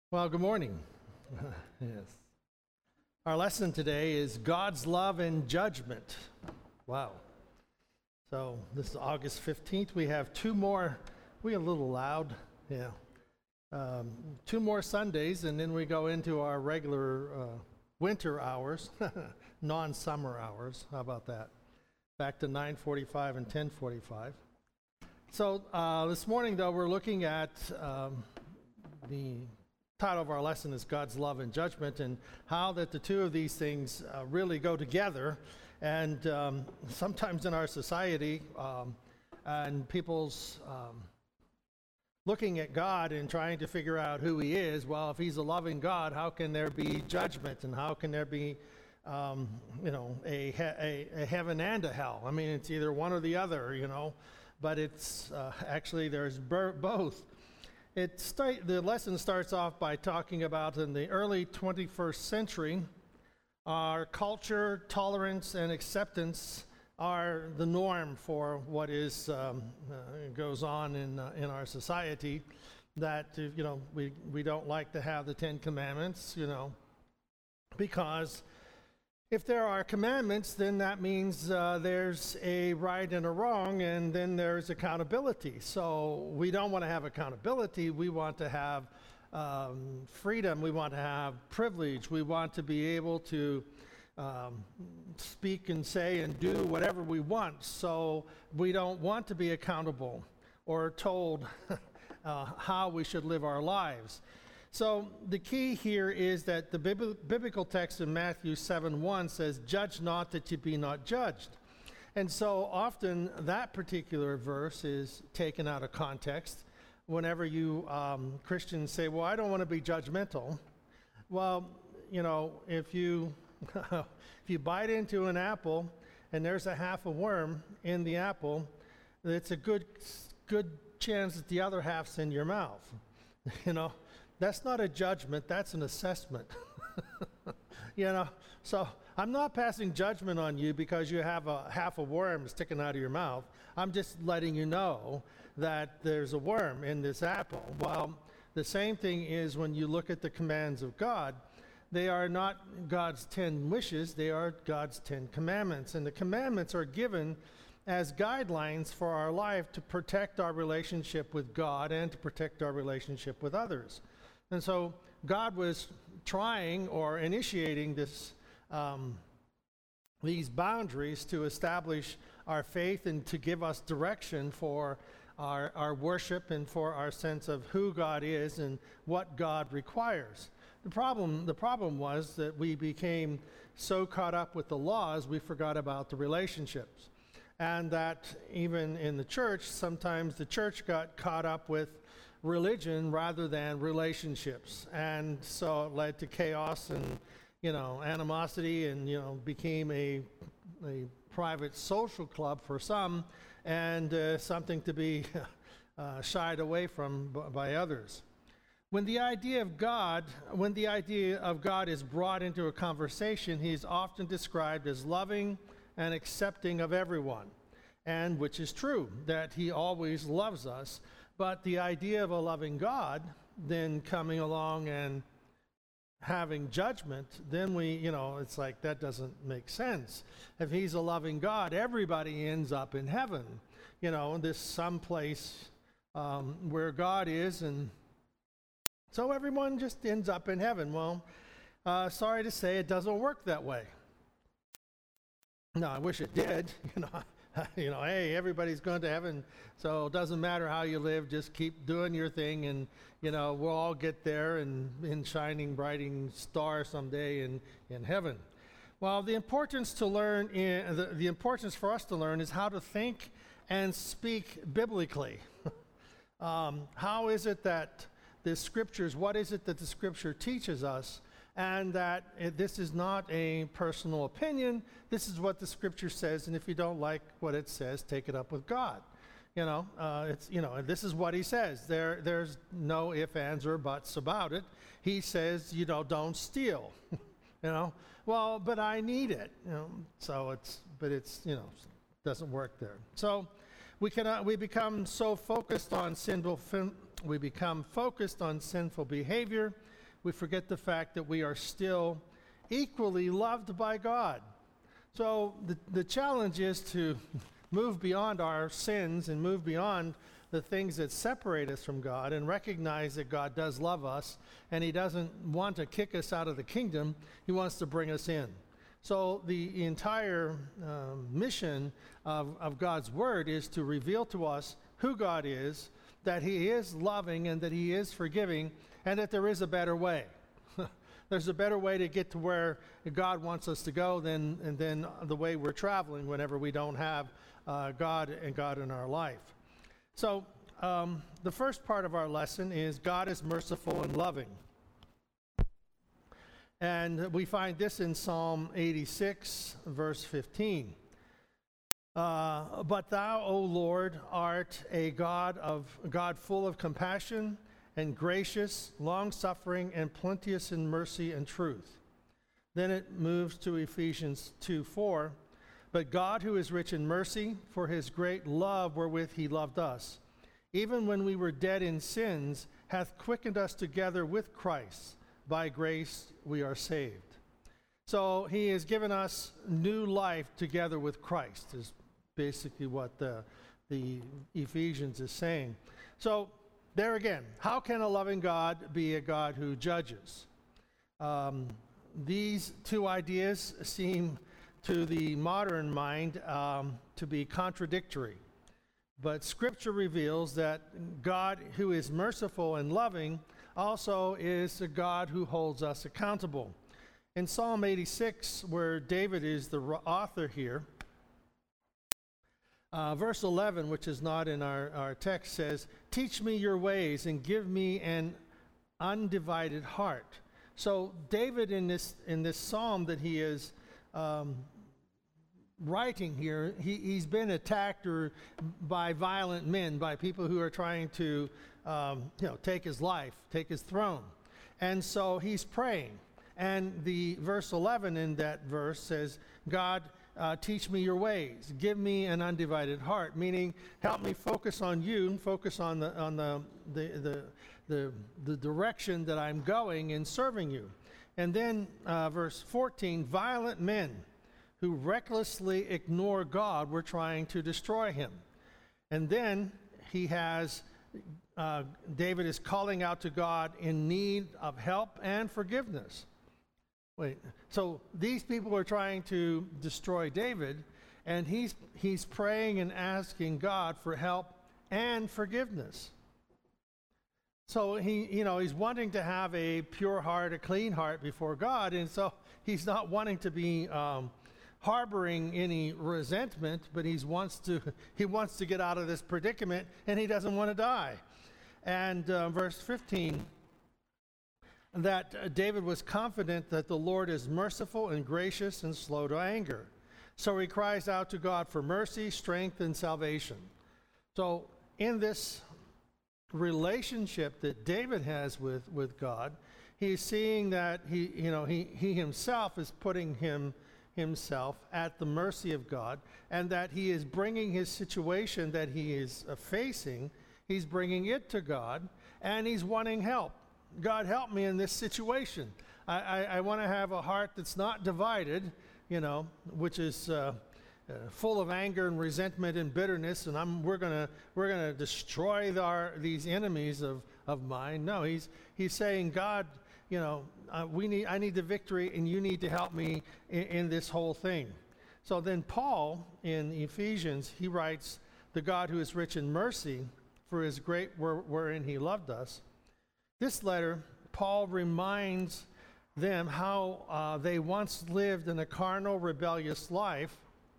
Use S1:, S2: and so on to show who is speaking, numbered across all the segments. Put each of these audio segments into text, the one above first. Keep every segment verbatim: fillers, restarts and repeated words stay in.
S1: Well, good morning. Yes. Our lesson today is God's love and judgment. Wow. So this is August fifteenth. We have two more, we a little loud, yeah. Um, two more Sundays, and then we go into our regular uh, winter hours, non-summer hours. How about that? Back to nine forty-five and ten forty-five. So uh, this morning, though, we're looking at um, the title of our lesson is God's love and judgment, and how that the two of these things uh, really go together. And um, sometimes in our society, um, and people's um, looking at God and trying to figure out who He is. Well, if He's a loving God, how can there be judgment, and how can there be, um, you know, a, a, a heaven and a hell? I mean, it's either one or the other, you know. But it's uh, actually there's ber- both. It start, the lesson starts off by talking about in the early twenty-first century, our culture, tolerance, and acceptance are the norm for what is um, uh, goes on in uh, in our society. That uh, you know we we don't like to have the Ten Commandments, you know, because if there are commandments, then that means uh, there's a right and a wrong, and then there's accountability. So we don't want to have accountability. We want to have um, freedom. We want to have privilege. We want to be able to um, speak and say and do whatever we want. So we don't want to be accountable or told uh, how we should live our lives. So the key here is that the bib- biblical text in Matthew seven one says, "Judge not that you be not judged." And so often that particular verse is taken out of context whenever you um, Christians say, well, I don't want to be judgmental. Well, you know, if you if you bite into an apple and there's a half a worm in the apple, it's a good good chance that the other half's in your mouth, you know. That's not a judgment, that's an assessment. You know, so I'm not passing judgment on you because you have a half a worm sticking out of your mouth. I'm just letting you know that there's a worm in this apple. Well, the same thing is when you look at the commands of God. They are not God's ten wishes, they are God's ten commandments. And the commandments are given as guidelines for our life to protect our relationship with God and to protect our relationship with others. And so God was trying or initiating this, um, these boundaries to establish our faith and to give us direction for our, our worship and for our sense of who God is and what God requires. The problem, the problem was that we became so caught up with the laws, we forgot about the relationships. And that even in the church, sometimes the church got caught up with religion rather than relationships, and so it led to chaos and, you know, animosity, and, you know, became a a private social club for some, and uh, something to be uh, shied away from b- by others. When the idea of God, when the idea of God is brought into a conversation, He's often described as loving and accepting of everyone, and which is true, that He always loves us. But the idea of a loving God then coming along and having judgment, then we, you know, it's like that doesn't make sense. If He's a loving God, everybody ends up in heaven, you know, this someplace um, where God is, and so everyone just ends up in heaven. Well, uh, sorry to say, it doesn't work that way. No, I wish it did, you know. You know, hey, everybody's going to heaven, so it doesn't matter how you live, just keep doing your thing, and, you know, we'll all get there and in shining, brighting star someday in, in heaven. Well, the importance to learn, in, the, the importance for us to learn is how to think and speak biblically. um, how is it that the scriptures, what is it that the scripture teaches us? And that it, this is not a personal opinion. This is what the scripture says, and if you don't like what it says, take it up with God. You know, uh, it's you know, this is what He says. There, there's no ifs, ands, or buts about it. He says, you know, don't steal. You know, well, but I need it. You know, so it's, but it's, you know, doesn't work there. So we cannot. We become so focused on sinful. We become focused on sinful behavior we forget the fact that we are still equally loved by God. So the, the challenge is to move beyond our sins and move beyond the things that separate us from God and recognize that God does love us, and he doesn't want to kick us out of the kingdom. He wants to bring us in. So the entire um, mission of, of God's word is to reveal to us who God is, that he is loving and that he is forgiving, and that there is a better way. There's a better way to get to where God wants us to go than, and then the way we're traveling whenever we don't have uh, God and God in our life. So um, the first part of our lesson is God is merciful and loving. And we find this in Psalm eighty-six, verse fifteen. Uh, but thou, O Lord, art a God of God full of compassion and gracious, long-suffering, and plenteous in mercy and truth. Then it moves to Ephesians two four. But God, who is rich in mercy, for his great love wherewith he loved us, even when we were dead in sins, hath quickened us together with Christ. By grace we are saved. So he has given us new life together with Christ, is basically what the, the Ephesians is saying. So there again, how can a loving God be a God who judges? Um, these two ideas seem to the modern mind um, to be contradictory. But Scripture reveals that God, who is merciful and loving, also is a God who holds us accountable. In Psalm eighty-six, where David is the author here, uh, verse eleven, which is not in our, our text, says, "Teach me your ways and give me an undivided heart." So David, in this in this psalm that he is um, writing here, he, he's been attacked or by violent men, by people who are trying to um, you know, take his life, take his throne. And so he's praying. And the verse eleven in that verse says, God, uh, teach me your ways. Give me an undivided heart, meaning help me focus on you and focus on the on the the the, the, the direction that I'm going in serving you. And then uh, verse fourteen, violent men who recklessly ignore God were trying to destroy him. And then he has, uh, David is calling out to God in need of help and forgiveness. Wait, so these people are trying to destroy David, and he's he's praying and asking God for help and forgiveness. So he, you know, he's wanting to have a pure heart, a clean heart before God, and so he's not wanting to be um, harboring any resentment, but he wants to he wants to get out of this predicament, and he doesn't want to die. And uh, verse fifteen, that uh, David was confident that the Lord is merciful and gracious and slow to anger. So he cries out to God for mercy, strength, and salvation. So in this relationship that David has with, with God, he's seeing that he, you know, he, he himself is putting him himself at the mercy of God, and that he is bringing his situation that he is uh, facing, he's bringing it to God, and he's wanting help. God, help me in this situation. I, I, I want to have a heart that's not divided, you know, which is uh, uh, full of anger and resentment and bitterness, and I'm we're gonna we're gonna destroy our these enemies of of mine. No, he's he's saying, God, you know, uh, we need I need the victory, and you need to help me in, in this whole thing. So then Paul in Ephesians, he writes, the God who is rich in mercy, for his great wor- wherein he loved us. This letter, Paul reminds them how uh, they once lived in a carnal, rebellious life,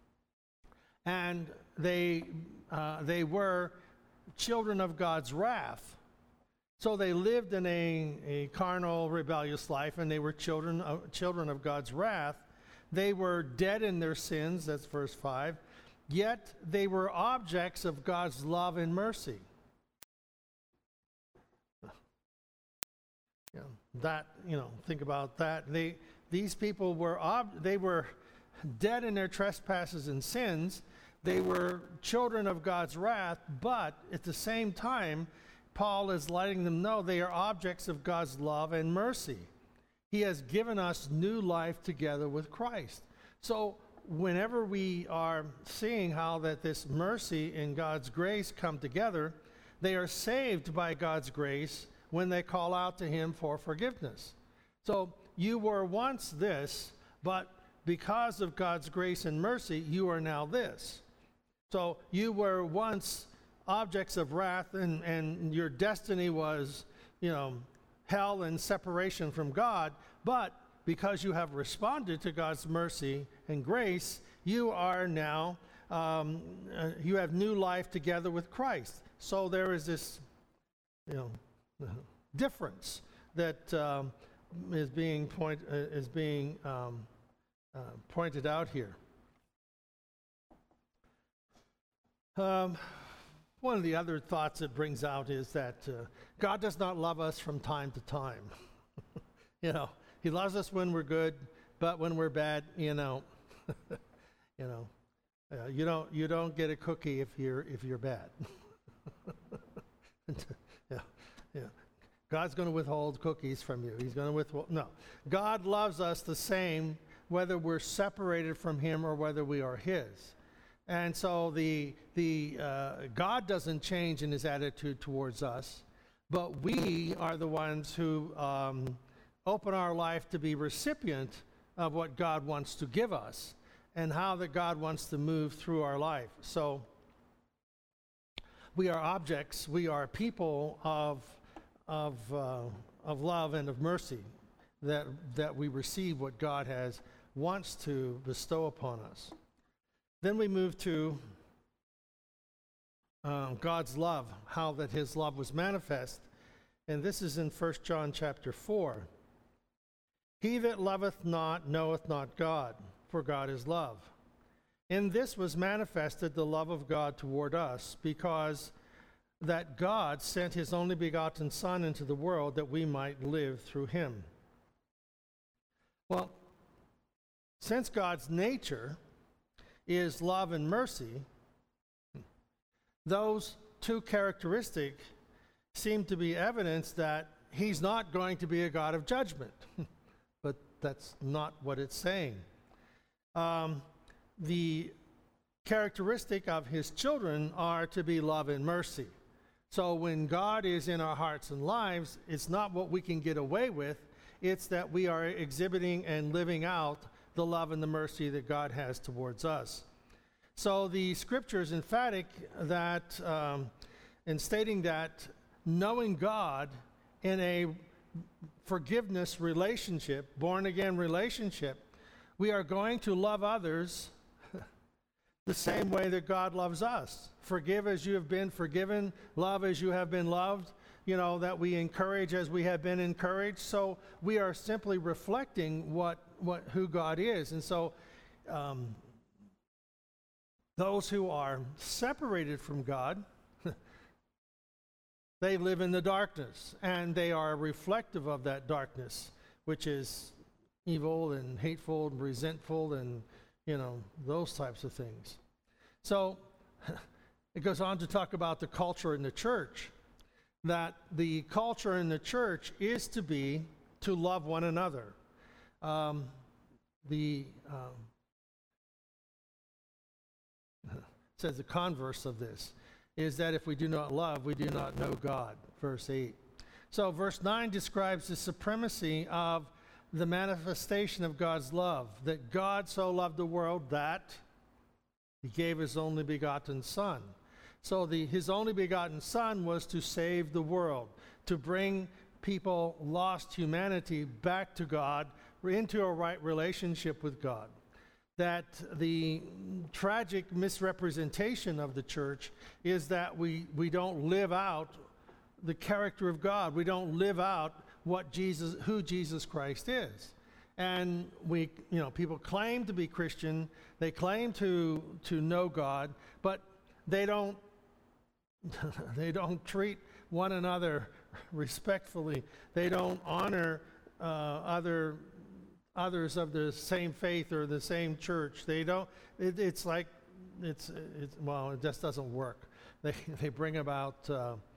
S1: and they uh, they were children of God's wrath. So they lived in a, a carnal, rebellious life, and they were children of, children of God's wrath. They were dead in their sins, that's verse five, yet they were objects of God's love and mercy. You know, that, you know, think about that. They, these people were, ob- they were dead in their trespasses and sins. They were children of God's wrath, but at the same time, Paul is letting them know they are objects of God's love and mercy. He has given us new life together with Christ. So whenever we are seeing how that this mercy and God's grace come together, they are saved by God's grace when they call out to him for forgiveness. So you were once this, but because of God's grace and mercy, you are now this. So you were once objects of wrath, and, and your destiny was, you know, hell and separation from God, but because you have responded to God's mercy and grace, you are now, um, uh, you have new life together with Christ. So there is this, you know, difference that um, is being point uh, is being um, uh, pointed out here. Um, one of the other thoughts it brings out is that uh, God does not love us from time to time. You know, He loves us when we're good, but when we're bad, you know, you know, uh, you don't you don't get a cookie if you're if you're bad. yeah, yeah. God's going to withhold cookies from you. He's going to withhold. No, God loves us the same whether we're separated from Him or whether we are His. And so the the uh, God doesn't change in His attitude towards us, but we are the ones who um, open our life to be recipient of what God wants to give us and how that God wants to move through our life. So we are objects, we are people of of uh, of love and of mercy, that that we receive what God has wants to bestow upon us. Then we move to um, God's love, how that His love was manifest, and this is in First John chapter four. He that loveth not knoweth not God, for God is love. In this was manifested the love of God toward us, because that God sent His only begotten Son into the world that we might live through Him. Well, since God's nature is love and mercy, those two characteristics seem to be evidence that He's not going to be a God of judgment. But that's not what it's saying. Um, the characteristic of His children are to be love and mercy. So when God is in our hearts and lives, it's not what we can get away with. It's that we are exhibiting and living out the love and the mercy that God has towards us. So the scripture is emphatic that um, in stating that knowing God in a forgiveness relationship, born-again relationship, we are going to love others the same way that God loves us. Forgive as you have been forgiven, love as you have been loved, you know, that we encourage as we have been encouraged. So we are simply reflecting what, what who God is. And so um, those who are separated from God, they live in the darkness, and they are reflective of that darkness, which is evil and hateful and resentful and, you know, those types of things. So it goes on to talk about the culture in the church, that the culture in the church is to be to love one another. Um, the um, says the converse of this is that if we do not love, we do not know God, verse eight. So verse nine describes the supremacy of the manifestation of God's love, that God so loved the world that He gave His only begotten Son. So the, His only begotten Son was to save the world, to bring people, lost humanity, back to God, into a right relationship with God. That the tragic misrepresentation of the church is that we, we don't live out the character of God. We don't live out what Jesus, who Jesus Christ is. And we, you know, people claim to be Christian, they claim to to know God, but they don't they don't treat one another respectfully. They don't honor uh, other others of the same faith or the same church. They don't. It, it's like it's it's well, it just doesn't work. They they bring about uh,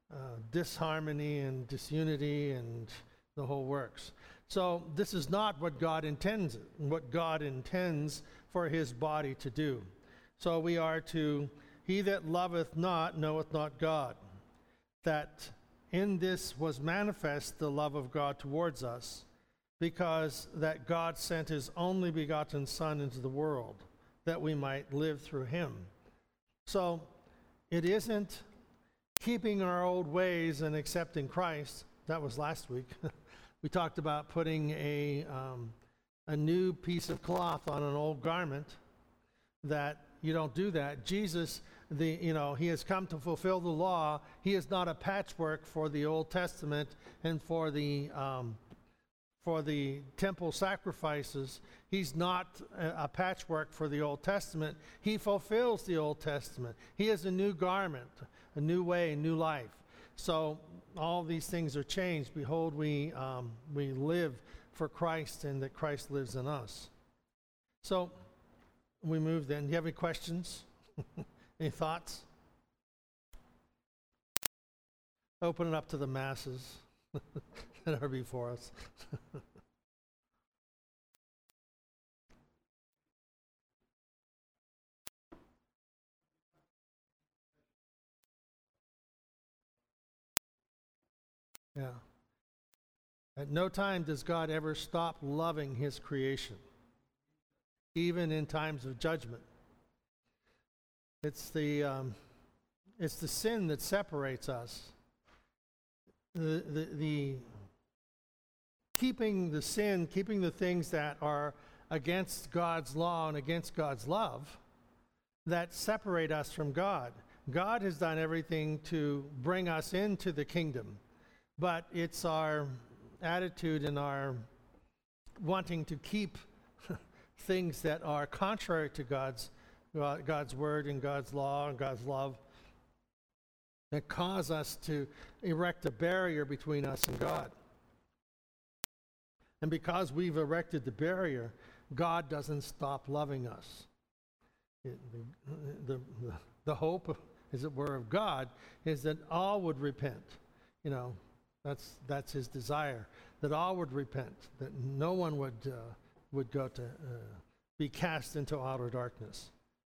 S1: uh, disharmony and disunity and the whole works. So this is not what God intends, what God intends for his body to do. So we are to, he that loveth not knoweth not God, that in this was manifest the love of God towards us, because that God sent his only begotten Son into the world, that we might live through him. So it isn't keeping our old ways and accepting Christ. That was last week. We talked about putting a, um, a new piece of cloth on an old garment, that you don't do that. Jesus, the, you know, he has come to fulfill the law. He is not a patchwork for the Old Testament and for the, um, for the temple sacrifices. He's not a, a patchwork for the Old Testament. He fulfills the Old Testament. He is a new garment, a new way, a new life. So all these things are changed. Behold, we, um, we live for Christ, and that Christ lives in us. So we move then. Do you have any questions? Any thoughts? Open it up to the masses that are before us. Yeah. At no time does God ever stop loving his creation, even in times of judgment. It's the, um, it's the sin that separates us. The, the, the keeping the sin, keeping the things that are against God's law and against God's love, that separate us from God. God has done everything to bring us into the kingdom, but it's our attitude and our wanting to keep things that are contrary to God's God's word and God's law and God's love that cause us to erect a barrier between us and God. And because we've erected the barrier, God doesn't stop loving us. It, the, the, the hope, as it were, of God is that all would repent. You know, that's that's his desire, that all would repent, that no one would uh, would go to uh, be cast into outer darkness.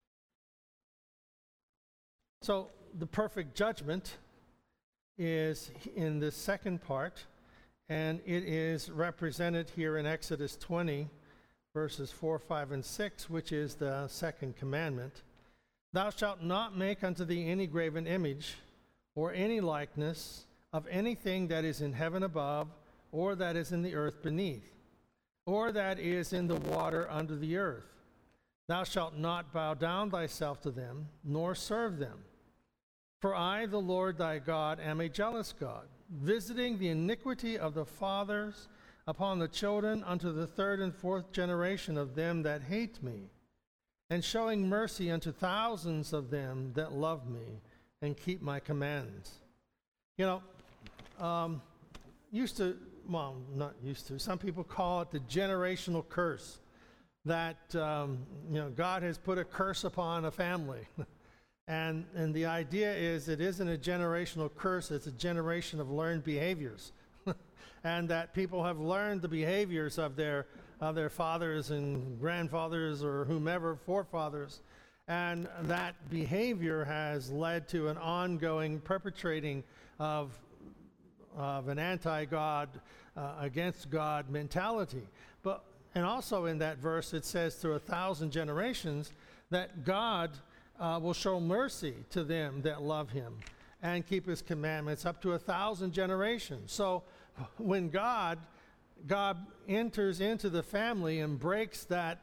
S1: So the perfect judgment is in the second part, and it is represented here in Exodus twenty, verses four, five, and six, which is the second commandment. Thou shalt not make unto thee any graven image or any likeness of anything that is in heaven above, or that is in the earth beneath, or that is in the water under the earth. Thou shalt not bow down thyself to them, nor serve them. For I, the Lord thy God, am a jealous God, visiting the iniquity of the fathers upon the children unto the third and fourth generation of them that hate me, and showing mercy unto thousands of them that love me and keep my commands. You know, um, used to, well, not used to, some people call it the generational curse, that, um, you know, God has put a curse upon a family. and, and the idea is it isn't a generational curse, it's a generation of learned behaviors. And that people have learned the behaviors of their, of their fathers and grandfathers or whomever, forefathers. And that behavior has led to an ongoing perpetrating of of an anti-God, uh, against God mentality. But and also in that verse it says through a thousand generations that God uh, will show mercy to them that love him and keep his commandments up to a thousand generations. So when God God enters into the family and breaks that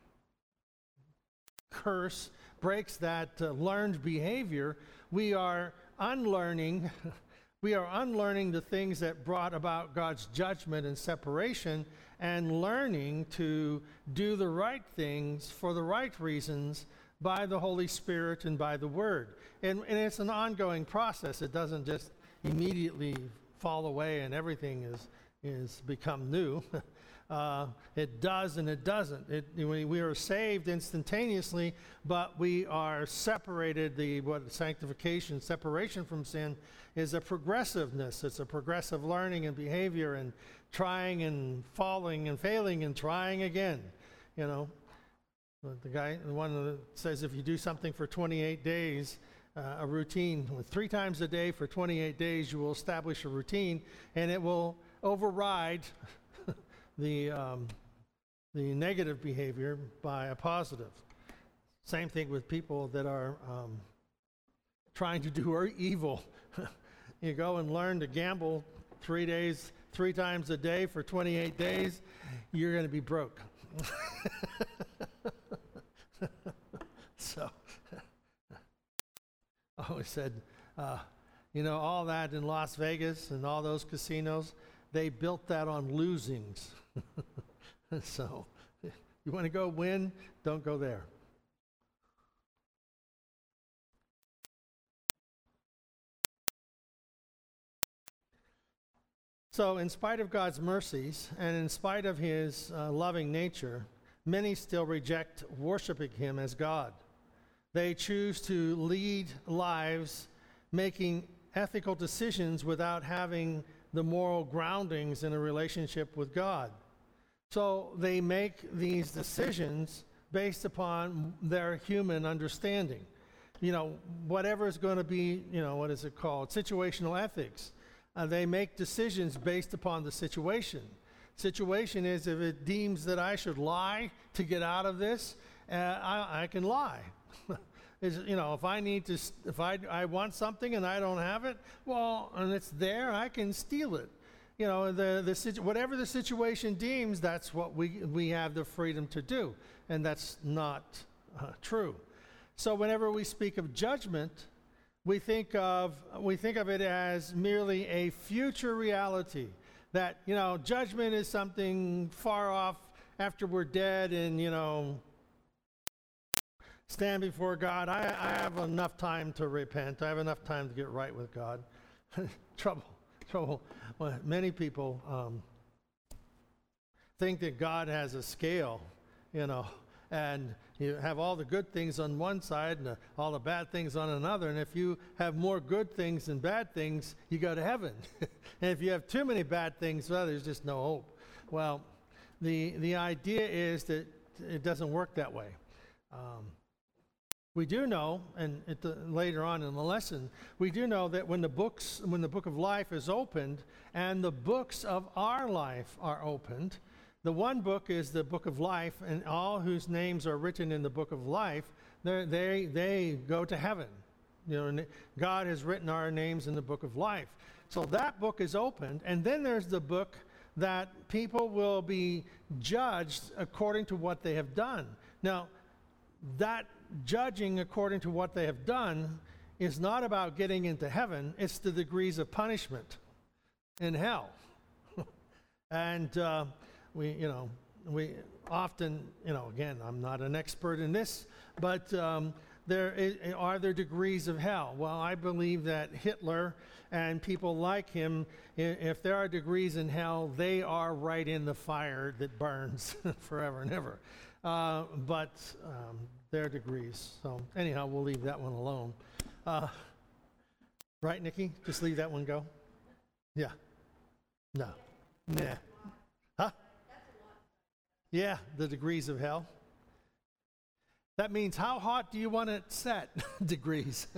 S1: curse, breaks that uh, learned behavior, we are unlearning We are unlearning the things that brought about God's judgment and separation, and learning to do the right things for the right reasons by the Holy Spirit and by the Word. And, and it's an ongoing process. It doesn't just immediately fall away and everything is, is become new. uh, it does and it doesn't. It, we, we are saved instantaneously, but we are separated. The what sanctification, separation from sin, is a progressiveness. It's a progressive learning and behavior and trying and falling and failing and trying again. You know, the guy, the one that says if you do something for twenty-eight days, uh, a routine, three times a day for twenty-eight days, you will establish a routine, and it will override the um, the negative behavior by a positive. Same thing with people that are um, trying to do evil. You go and learn to gamble three days, three times a day for twenty-eight days, you're going to be broke. So, I always said, uh, you know, all that in Las Vegas and all those casinos, they built that on losings. So, you want to go win, don't go there. So, in spite of God's mercies and in spite of his uh, loving nature, many still reject worshiping him as God. They choose to lead lives making ethical decisions without having the moral groundings in a relationship with God. So they make these decisions based upon their human understanding. You know, whatever is going to be, you know, what is it called? Situational ethics. Uh, they make decisions based upon the situation. Situation is if it deems that I should lie to get out of this, uh, I, I can lie. Is, you know, if I need to, if I, I want something and I don't have it, well, and it's there, I can steal it. You know, the, the whatever the situation deems, that's what we, we have the freedom to do. And that's not uh, true. So whenever we speak of judgment, we think of, we think of it as merely a future reality. That, you know, judgment is something far off after we're dead and, you know, stand before God. I, I have enough time to repent. I have enough time to get right with God. trouble, trouble. Well, many people um, think that God has a scale, you know, and you have all the good things on one side and uh, all the bad things on another. And if you have more good things than bad things, you go to heaven. And if you have too many bad things, well, there's just no hope. Well, the the idea is that it doesn't work that way. Um, we do know, and at the, later on in the lesson, we do know that when the books, when the book of life is opened, and the books of our life are opened. The one book is the book of life, and all whose names are written in the book of life, they they go to heaven. You know, God has written our names in the book of life. So that book is opened, and then there's the book that people will be judged according to what they have done. Now, that judging according to what they have done is not about getting into heaven, it's the degrees of punishment in hell. And uh, we, you know, we often, you know, again, I'm not an expert in this, but um, there is, are there degrees of hell? Well, I believe that Hitler and people like him, if there are degrees in hell, they are right in the fire that burns forever and ever. Uh, but um, their degrees. So anyhow, we'll leave that one alone. Uh, right, Nikki? Just leave that one go? Yeah. No. Nah. Huh? Yeah, the degrees of hell. That means how hot do you want it set? Degrees.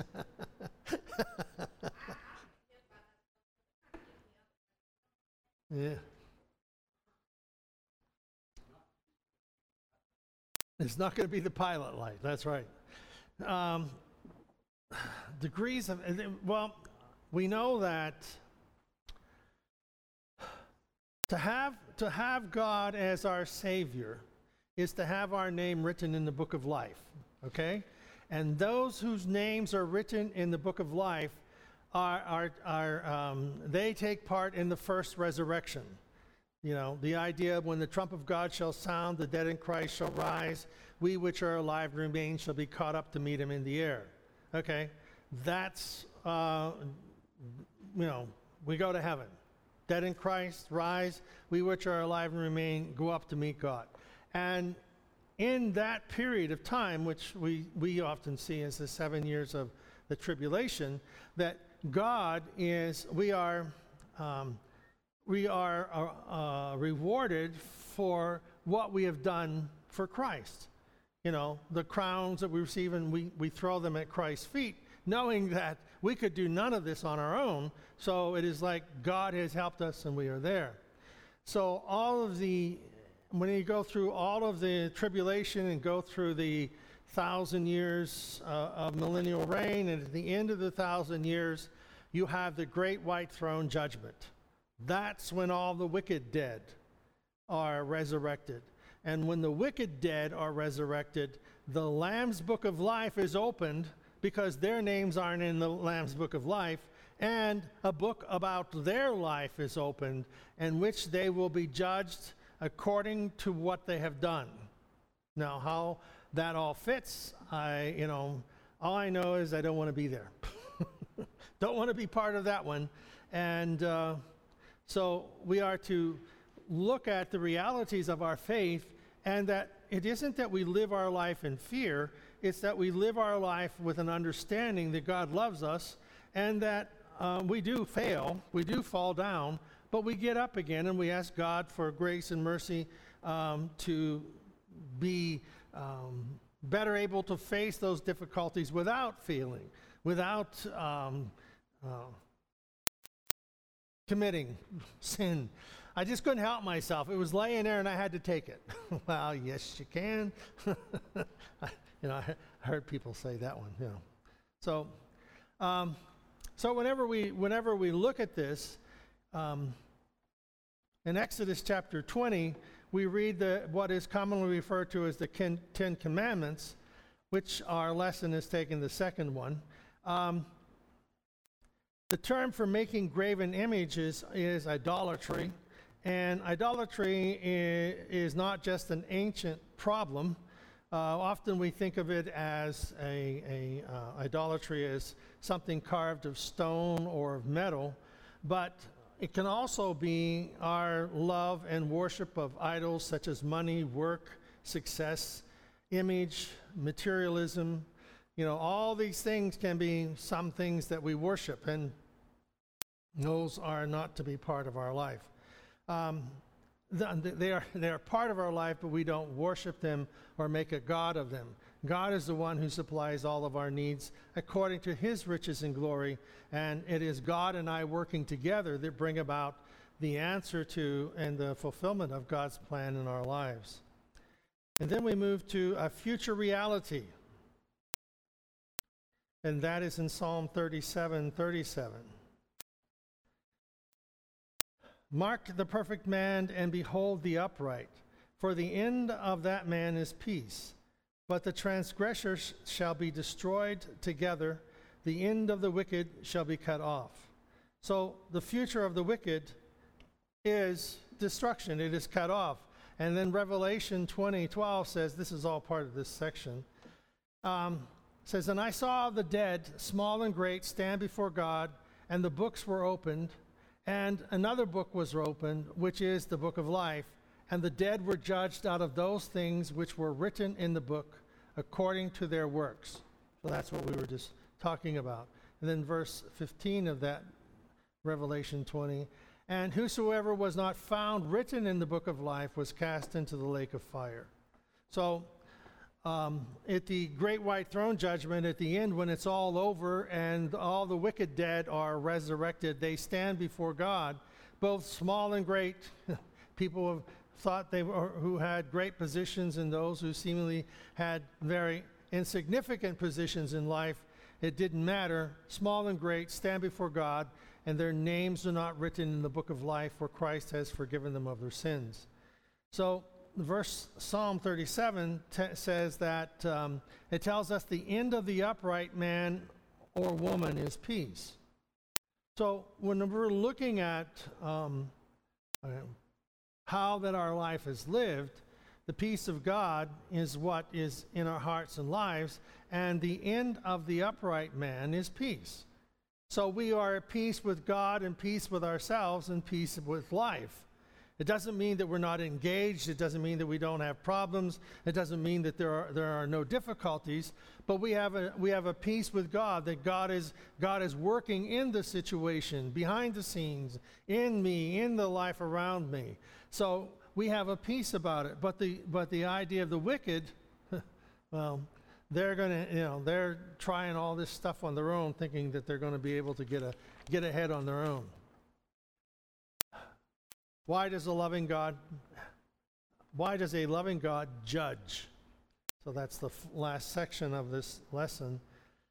S1: Yeah. It's not going to be the pilot light. That's right. Um, degrees of, well, we know that to have to have God as our Savior is to have our name written in the book of life. Okay, and those whose names are written in the book of life are are are um, they take part in the first resurrection. You know, the idea of when the trump of God shall sound, the dead in Christ shall rise, we which are alive and remain shall be caught up to meet him in the air. Okay, that's, uh, you know, we go to heaven. dead in Christ, rise, we which are alive and remain, go up to meet God. And in that period of time, which we, we often see as the seven years of the tribulation, that God is, we are, um, we are uh, uh, rewarded for what we have done for Christ. You know, the crowns that we receive, and we, we throw them at Christ's feet, knowing that we could do none of this on our own. So it is like God has helped us and we are there. So all of the, when you go through all of the tribulation and go through the thousand years uh, of millennial reign, and at the end of the thousand years, you have the great white throne judgment. That's when all the wicked dead are resurrected. And when the wicked dead are resurrected, the Lamb's Book of Life is opened, because their names aren't in the Lamb's Book of Life, and a book about their life is opened, in which they will be judged according to what they have done. Now, how that all fits, I, you know, all I know is I don't want to be there. Don't want to be part of that one. And uh, so we are to look at the realities of our faith, and that it isn't that we live our life in fear, it's that we live our life with an understanding that God loves us, and that um, we do fail, we do fall down, but we get up again, and we ask God for grace and mercy um, to be um, better able to face those difficulties without feeling, without um, uh, committing sin. I just couldn't help myself. It was laying there and I had to take it. Well, yes, you can. You know, I heard people say that one, you know. So, um, so whenever we whenever we look at this, um, in Exodus chapter twenty, we read the what is commonly referred to as the Ten, Ten Commandments, which our lesson is taking the second one. Um, the term for making graven images is idolatry, and idolatry is, is not just an ancient problem. Uh, often we think of it as a, a uh, idolatry as something carved of stone or of metal, but it can also be our love and worship of idols such as money, work, success, image, materialism. You know, all these things can be some things that we worship, and those are not to be part of our life. Um, They are, they are part of our life, but we don't worship them or make a God of them. God is the one who supplies all of our needs according to his riches and glory, and it is God and I working together that bring about the answer to and the fulfillment of God's plan in our lives. And then we move to a future reality, and that is in Psalm thirty-seven thirty-seven. Mark the perfect man, and behold the upright, for the end of that man is peace. But the transgressors shall be destroyed together, the end of the wicked shall be cut off. So the future of the wicked is destruction, it is cut off. And then Revelation twenty twelve says, this is all part of this section, um, says, and I saw the dead, small and great, stand before God, and the books were opened. And another book was opened, which is the book of life, and the dead were judged out of those things which were written in the book according to their works. So that's what we were just talking about. And then verse fifteen of that Revelation twenty, and whosoever was not found written in the book of life was cast into the lake of fire. So um, at the great white throne judgment, at the end, when it's all over and all the wicked dead are resurrected, they stand before God, both small and great. People have thought they were, who had great positions, and those who seemingly had very insignificant positions in life. It didn't matter. Small and great stand before God, and their names are not written in the book of life where Christ has forgiven them of their sins. So verse Psalm thirty-seven t- says that um, it tells us the end of the upright man or woman is peace. So when we're looking at um, uh, how that our life is lived, the peace of God is what is in our hearts and lives, and the end of the upright man is peace. So we are at peace with God and peace with ourselves and peace with life. It doesn't mean that we're not engaged. It doesn't mean that we don't have problems. It doesn't mean that there are there are no difficulties. But we have a we have a peace with God, that God is God is working in the situation, behind the scenes, in me, in the life around me. So we have a peace about it. But the but the idea of the wicked, well, they're gonna you know they're trying all this stuff on their own, thinking that they're going to be able to get a get ahead on their own. Why does a loving God, why does a loving God judge? So that's the f- last section of this lesson.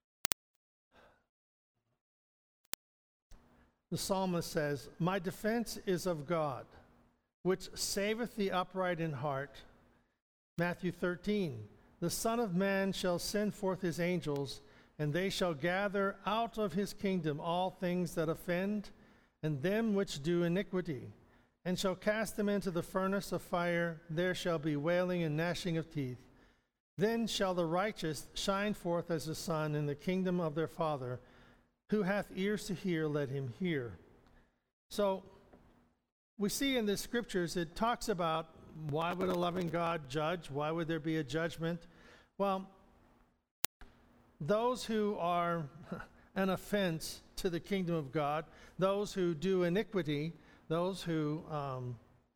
S1: The psalmist says, "My defense is of God, which saveth the upright in heart." Matthew thirteen, "The Son of Man shall send forth his angels, and they shall gather out of his kingdom all things that offend, and them which do iniquity, and shall cast them into the furnace of fire. There shall be wailing and gnashing of teeth. Then shall the righteous shine forth as the sun in the kingdom of their Father. Who hath ears to hear, let him hear." So we see in the scriptures, it talks about why would a loving God judge? Why would there be a judgment? Well, those who are an offense to the kingdom of God, those who do iniquity, those who, um,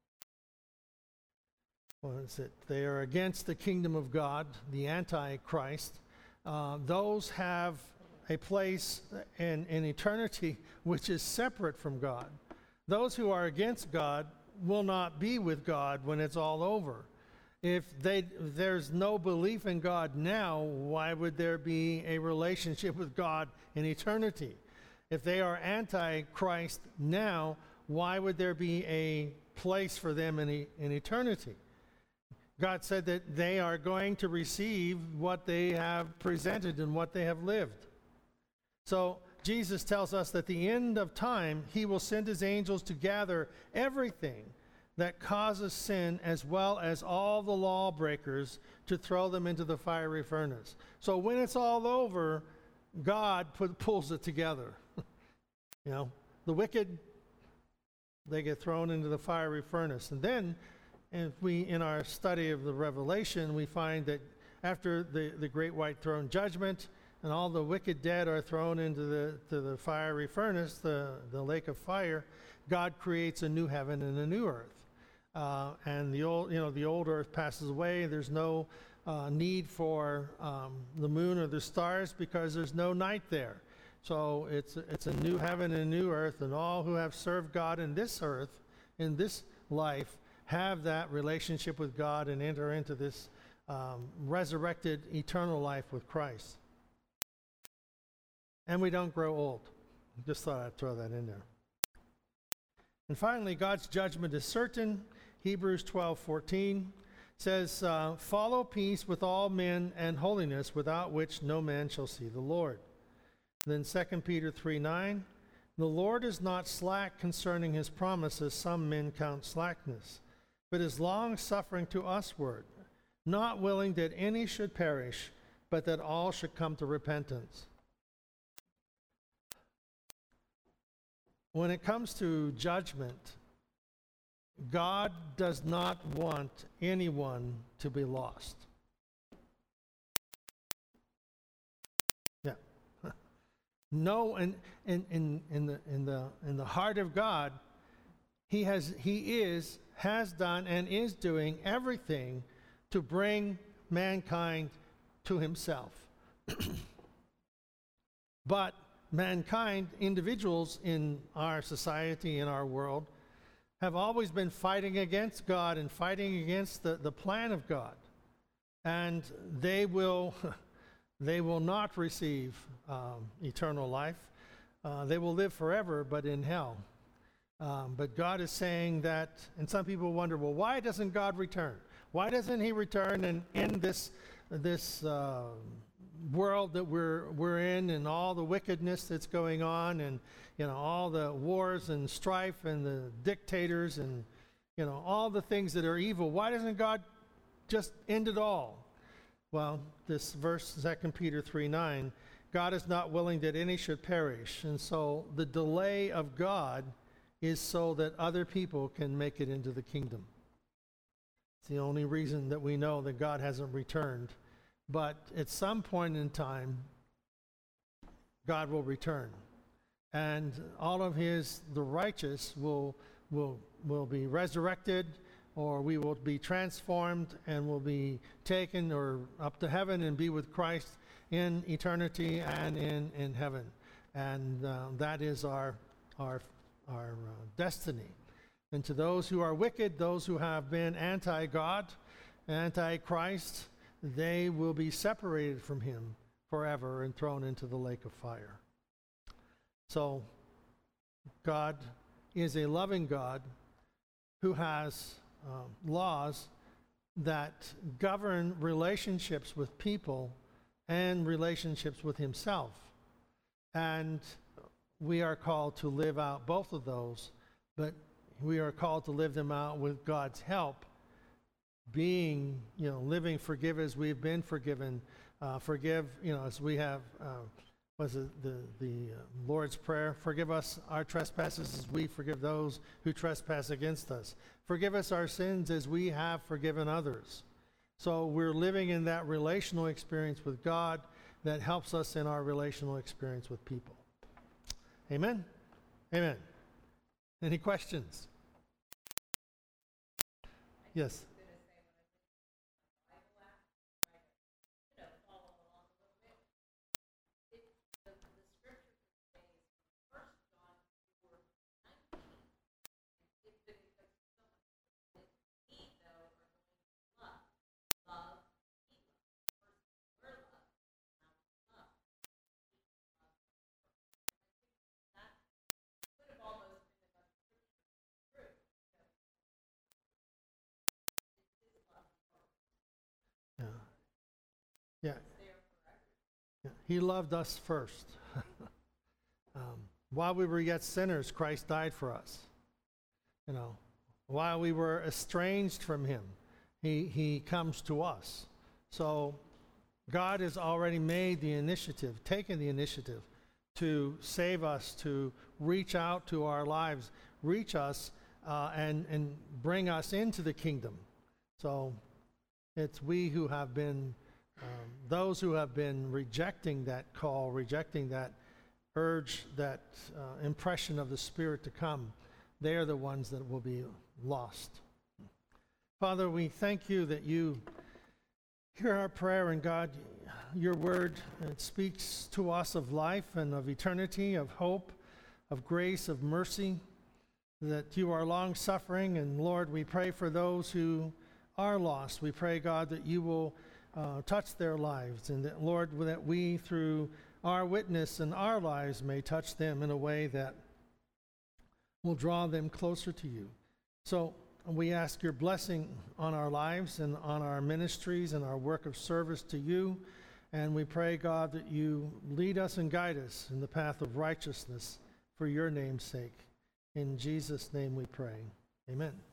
S1: what is it? They are against the kingdom of God, the Antichrist. Uh, those have a place in, in eternity which is separate from God. Those who are against God will not be with God when it's all over. If they, if there's no belief in God now, why would there be a relationship with God in eternity? If they are Antichrist now, why would there be a place for them in, e- in eternity? God said that they are going to receive what they have presented and what they have lived. So Jesus tells us that at the end of time, he will send his angels to gather everything that causes sin, as well as all the lawbreakers, to throw them into the fiery furnace. So when it's all over, God put, pulls it together. You know, the wicked, they get thrown into the fiery furnace. And then, if we, in our study of the Revelation, we find that after the, the great white throne judgment, and all the wicked dead are thrown into the to the fiery furnace, the, the lake of fire, God creates a new heaven and a new earth. Uh, and the old, you know, the old earth passes away. There's no uh, need for um, the moon or the stars, because there's no night there. So it's it's a new heaven and a new earth, and all who have served God in this earth, in this life, have that relationship with God and enter into this um, resurrected eternal life with Christ. And we don't grow old. Just thought I'd throw that in there. And finally, God's judgment is certain. Hebrews twelve fourteen says, uh, "Follow peace with all men and holiness, without which no man shall see the Lord." Then Second Peter three nine, "The Lord is not slack concerning his promises, some men count slackness, but is long-suffering to usward, not willing that any should perish, but that all should come to repentance." When it comes to judgment, God does not want anyone to be lost. Yeah. No, and in, in, in, the, in, the, in the heart of God, he has he is, has done, and is doing everything to bring mankind to himself. But mankind, individuals in our society, in our world, have always been fighting against God and fighting against the, the plan of God. And they will, they will not receive um, eternal life. Uh, they will live forever, but in hell. Um, but God is saying that, and some people wonder, well, why doesn't God return? Why doesn't he return and end this, this uh, world that we're we're in, and all the wickedness that's going on, and you know all the wars and strife and the dictators and you know all the things that are evil? Why doesn't God just end it all? Well, this verse, Second Peter three nine, God is not willing that any should perish. And so the delay of God is so that other people can make it into the kingdom. It's the only reason that we know that God hasn't returned. But at some point in time, God will return. And all of his, the righteous, will, will, will be resurrected, or we will be transformed and will be taken or up to heaven and be with Christ in eternity and in, in heaven. And uh, that is our, our, our uh, destiny. And to those who are wicked, those who have been anti-God, anti-Christ, they will be separated from him forever and thrown into the lake of fire. So, God is a loving God who has um, laws that govern relationships with people and relationships with himself. And we are called to live out both of those, but we are called to live them out with God's help, being, you know, living forgive as we've been forgiven, uh, forgive, you know, as we have, uh, was it the, the uh, Lord's Prayer, forgive us our trespasses as we forgive those who trespass against us. Forgive us our sins as we have forgiven others. So we're living in that relational experience with God that helps us in our relational experience with people. Amen? Amen. Any questions? Yes. Yeah. Yeah. Yeah. He loved us first. um, while we were yet sinners, Christ died for us. You know, while we were estranged from him, he, he comes to us. So God has already made the initiative, taken the initiative to save us, to reach out to our lives, reach us, uh, and, and bring us into the kingdom. So it's we who have been, um, those who have been rejecting that call, rejecting that urge, that uh, impression of the Spirit to come. They are the ones that will be lost. Father, we thank you that you hear our prayer, and God, your word, it speaks to us of life and of eternity, of hope, of grace, of mercy, that you are long-suffering. And Lord, we pray for those who are lost. We pray, God, that you will uh, touch their lives, and that, Lord, that we, through our witness and our lives, may touch them in a way that will draw them closer to you. So we ask your blessing on our lives and on our ministries and our work of service to you. And we pray, God, that you lead us and guide us in the path of righteousness for your name's sake. In Jesus' name we pray. Amen.